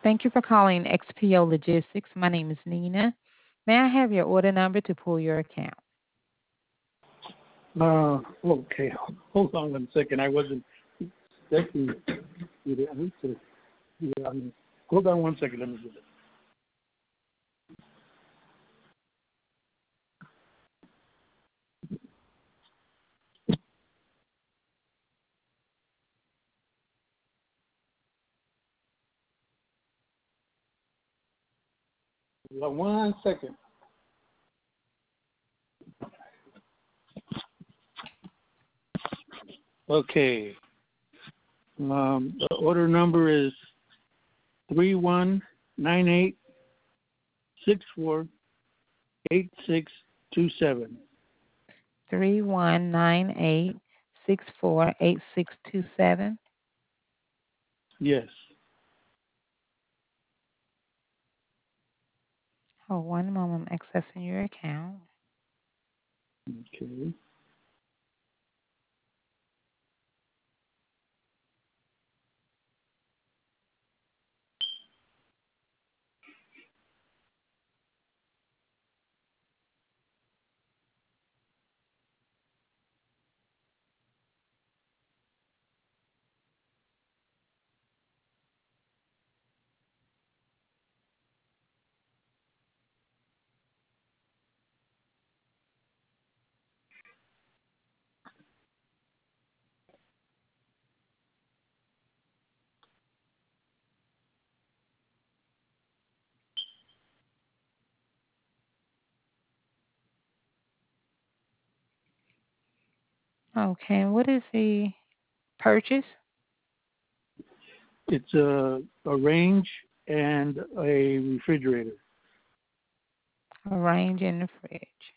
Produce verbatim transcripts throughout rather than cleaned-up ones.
Thank you for calling X P O Logistics. My name is Nina. May I have your order number to pull your account? Uh, okay. Hold on one second. I wasn't expecting you to answer. Yeah, I mean, hold on one second. Let me do this. One second. Okay. Um, the order number is three one nine eight six four eight six two seven. three one nine eight six four eight six two seven. Yes. Oh, one moment. I'm accessing your account. Okay. Okay, and what is the purchase? It's a, a range and a refrigerator. A range in the fridge.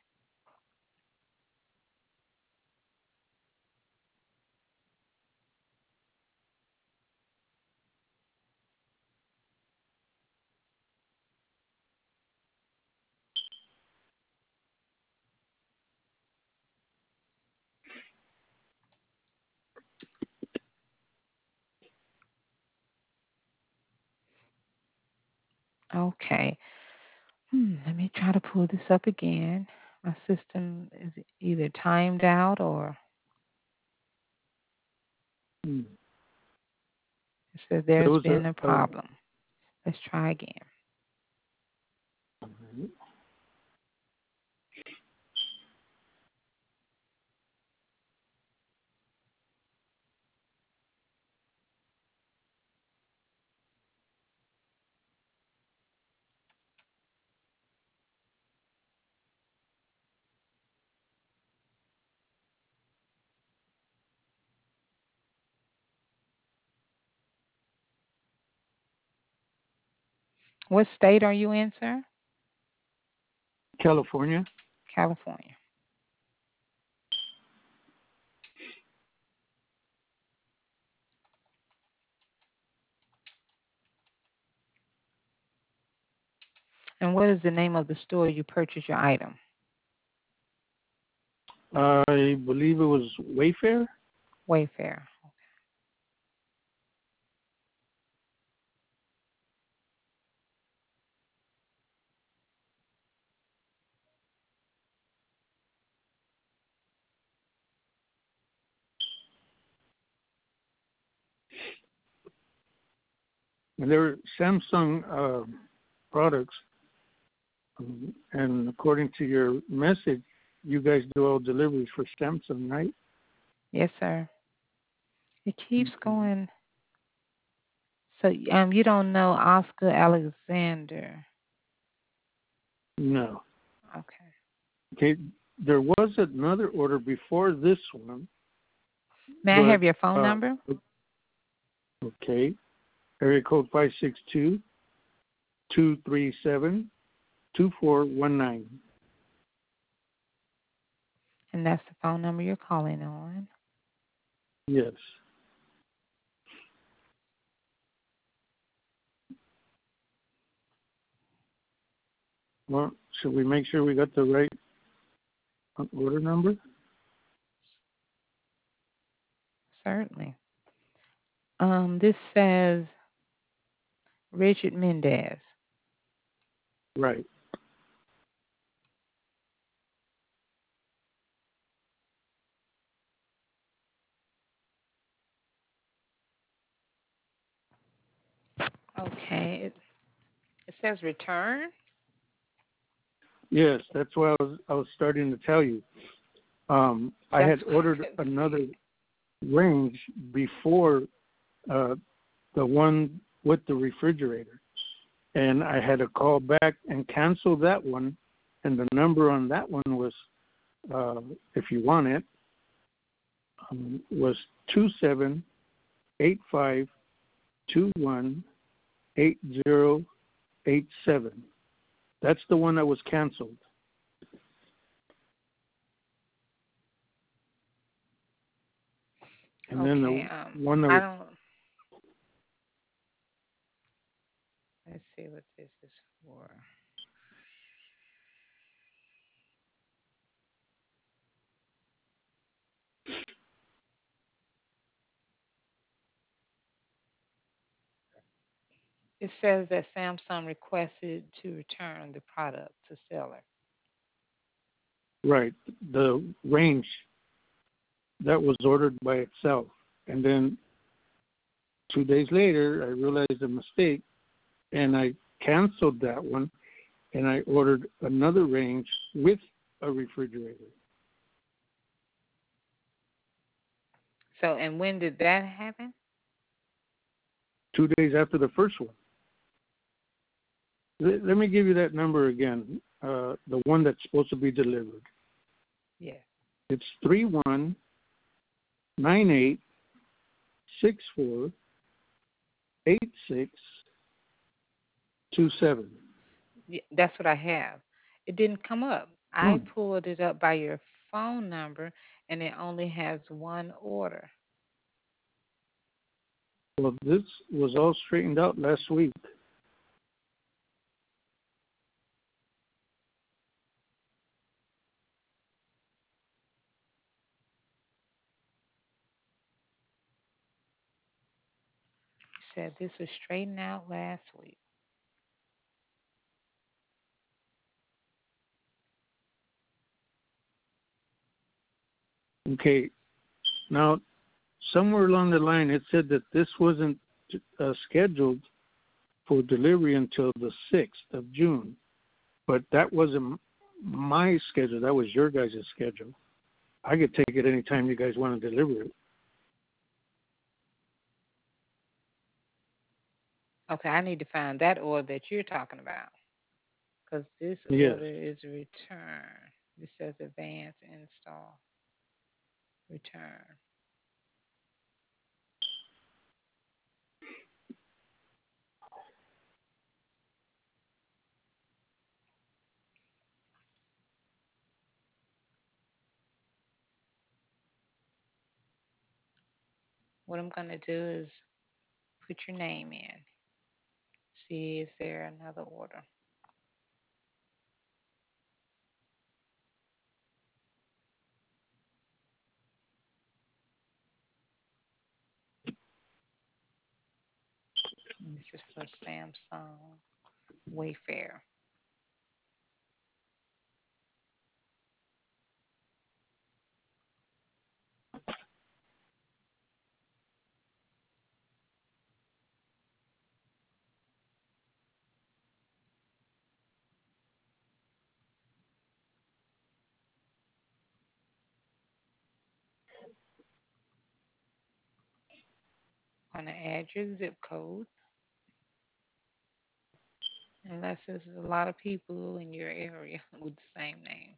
Okay. Hmm, let me try to pull this up again. My system is either timed out or Hmm. it says There there's was a, been a a problem. Let's try again. What state are you in, sir? California. California. And what is the name of the store you purchased your item? I believe it was Wayfair. Wayfair. And they're Samsung uh, products. Um, and according to your message, you guys do all deliveries for Samsung, right? Yes, sir. It keeps Okay. going. So um, you don't know Oscar Alexander. No. Okay. Okay. There was another order before this one, May I but have your phone uh, number? okay. Area code five six two, two three seven, two four one nine. And that's the phone number you're calling on. Yes. Well, should we make sure we got the right order number? Certainly. Um, this says Richard Mendez. Right. Okay. It, it says return. Yes, that's what I was I was starting to tell you. Um, I That's had why I ordered couldn't see another it. range before uh, the one with the refrigerator, and I had to call back and cancel that one, and the number on that one was, uh, if you want it, um, was two seven eight five two one eight zero eight seven. That's the one that was canceled. And then Okay. the Um, one that I was don't. Let's see what this is for. It says that Samsung requested to return the product to seller. right, the range that was ordered by itself. And then two days later, I realized a mistake and I canceled that one and I ordered another range with a refrigerator. So, and when did that happen? Two days after the first one. Let, let me give you that number again, uh, the one that's supposed to be delivered. Yes. It's three one nine eight six four eight six two seven. Yeah, that's what I have. It didn't come up. I Hmm. pulled it up by your phone number, and it only has one order. Well, this was all straightened out last week. It said this was straightened out last week. Okay, now somewhere along the line it said that this wasn't uh, scheduled for delivery until the sixth of June, but that wasn't my schedule. That was your guys' schedule. I could take it anytime you guys want to deliver it. Okay, I need to find that order that you're talking about because this Yes. order is return. This says advance install return. What I'm going to do is put your name in. See if there another order. This is for Samsung Wayfair. I'm going to add your zip code, unless there's a lot of people in your area with the same name.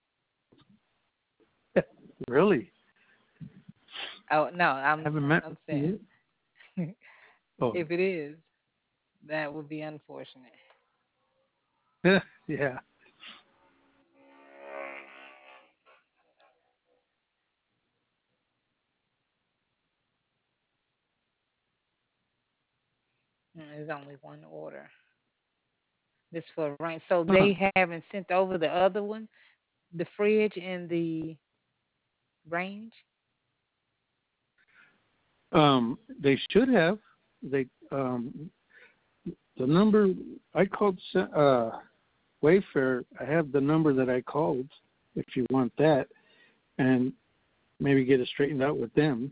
Really? Oh no, I I'm haven't met I'm saying you. Oh, if it is, that would be unfortunate. yeah. Mm, there's only one order. This for range. So Huh. they haven't sent over the other one, the fridge and the range. Um, they should have. They um, the number I called uh, Wayfair. I have the number that I called. If you want that, and maybe get it straightened out with them.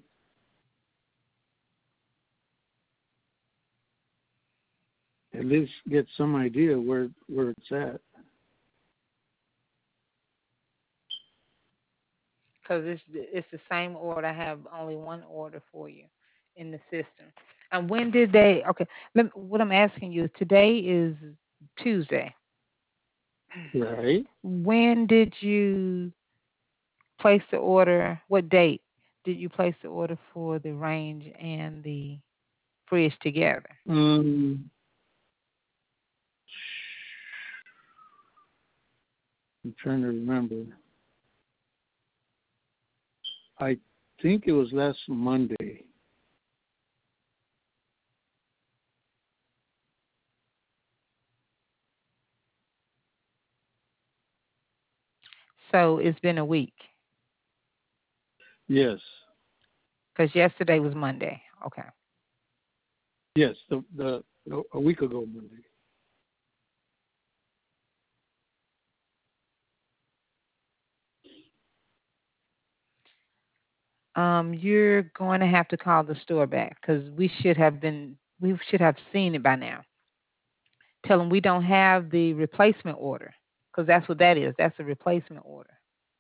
At least get some idea where where it's at. Because it's it's the same order. I have only one order for you in the system. And when did they? Okay, let, what I'm asking you today is Tuesday. Right. When did you place the order? What date did you place the order for the range and the fridge together? Um, I'm trying to remember. I think it was last Monday. So it's been a week. Yes. Because yesterday was Monday. Okay. Yes. The the a week ago Monday. Um, you're going to have to call the store back because we should have been we should have seen it by now. Tell them we don't have the replacement order because that's what that is. That's a replacement order.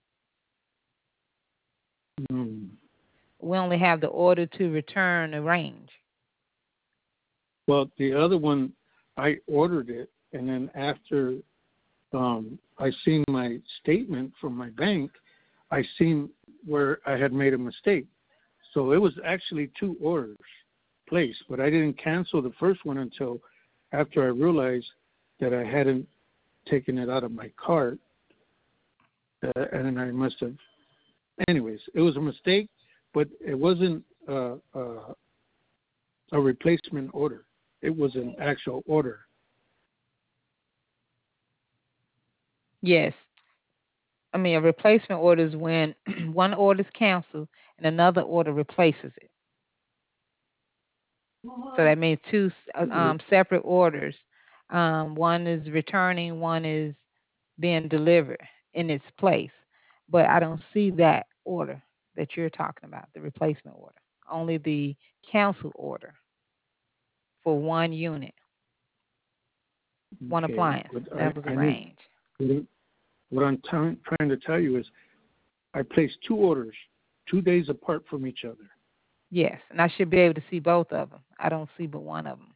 Mm. We only have the order to return a range. Well, the other one, I ordered it, and then after um, I seen my statement from my bank, I seen where I had made a mistake. So it was actually two orders placed, but I didn't cancel the first one until after I realized that I hadn't taken it out of my cart, uh, and I must have. Anyways, it was a mistake, but it wasn't uh, uh, a replacement order. It was an actual order. Yes. I mean, a replacement order is when one order is canceled and another order replaces it. So that means two uh, um, separate orders. Um, one is returning, one is being delivered in its place. But I don't see that order that you're talking about, the replacement order. Only the cancel order for one unit, one Okay, appliance. but I, That was a I need range. what I'm t- trying to tell you is I placed two orders two days apart from each other. Yes, and I should be able to see both of them. I don't see but one of them.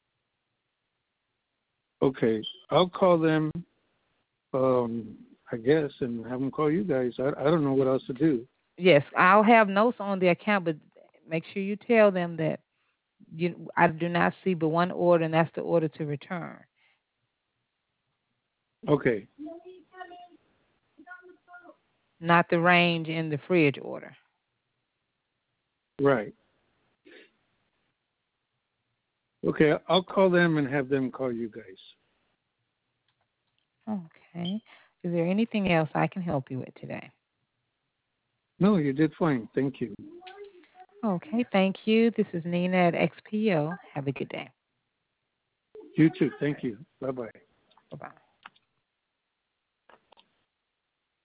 Okay, I'll call them, um, I guess, and have them call you guys. I, I don't know what else to do. Yes, I'll have notes on the account, but make sure you tell them that you, I do not see but one order, and that's the order to return. Okay. Not the range in the fridge order. Right. Okay, I'll call them and have them call you guys. Okay. Is there anything else I can help you with today? No, you did fine. Thank you. Okay, thank you. This is Nina at X P O. Have a good day. You too. Thank you. Bye-bye. Bye-bye.